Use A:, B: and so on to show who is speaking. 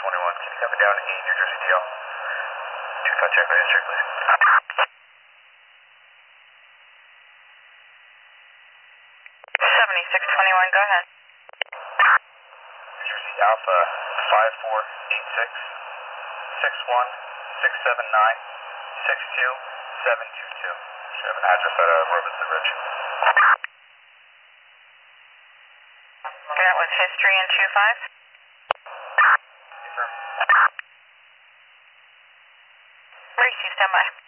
A: Can you come down 8 New Jersey DL? 25 check by history, please.
B: 7621, go ahead.
A: New Jersey Alpha 5486 61 679 62 722. Should have an address at Robinson Ridge.
B: That was history in 25?
A: Confirm.
B: Racy, stand by.